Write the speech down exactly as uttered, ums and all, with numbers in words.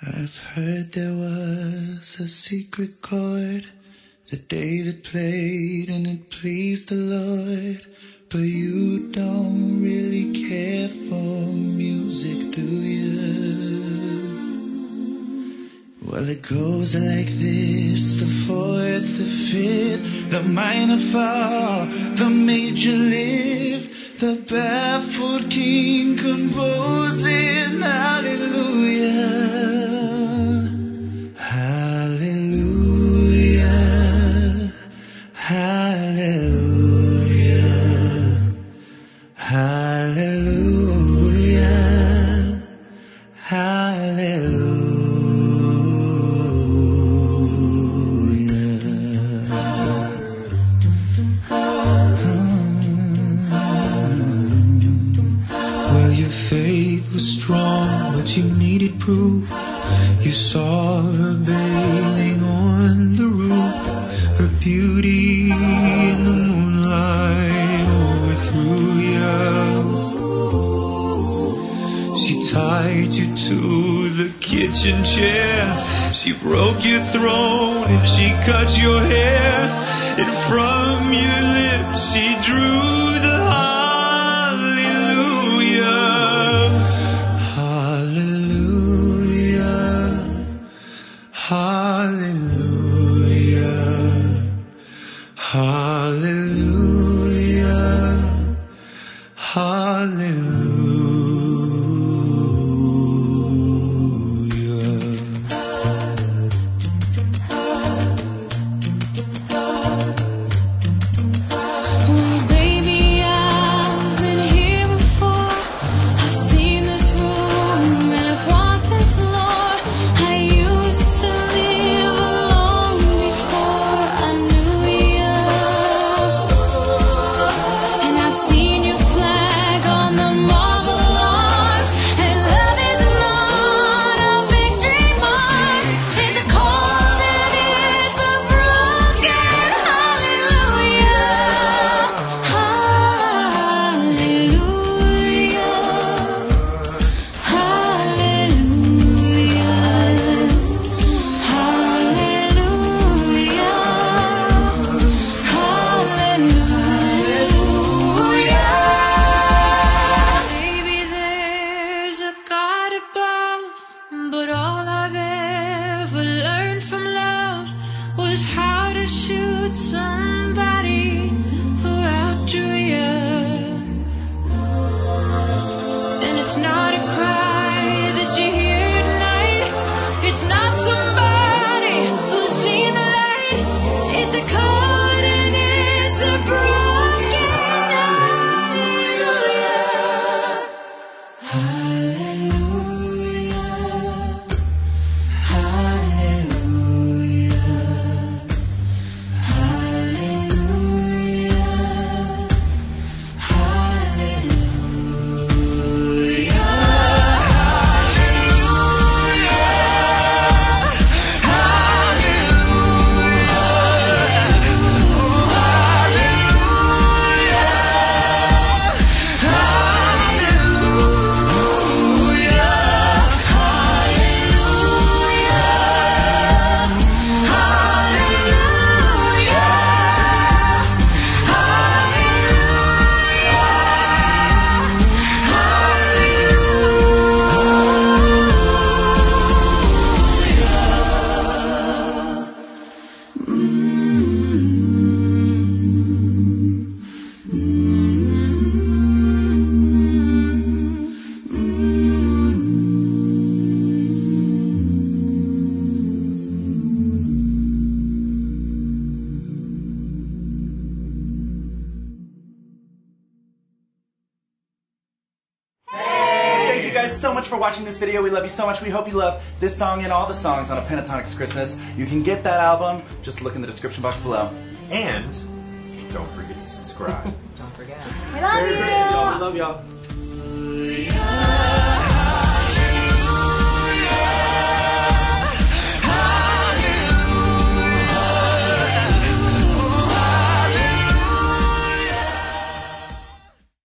I've heard there was a secret chord that David played and it pleased the Lord. But you don't really care for music, do you? Well, it goes like this: the fourth, the fifth, the minor fall, the major lift, the baffled king composing hallelujah, hallelujah, hallelujah, hallelujah, hallelujah. Strong, but you needed proof. You saw her bathing on the roof, her beauty in the moonlight overthrew you. She tied you to the kitchen chair, she broke your throne and she cut your hair, and from your lips she drew the hallelujah, hallelujah. So much for watching this video. We love you so much. We hope you love this song and all the songs on A Pentatonix Christmas. You can get that album. Just look in the description box below. And don't forget to subscribe. Don't forget. We love you. We love y'all.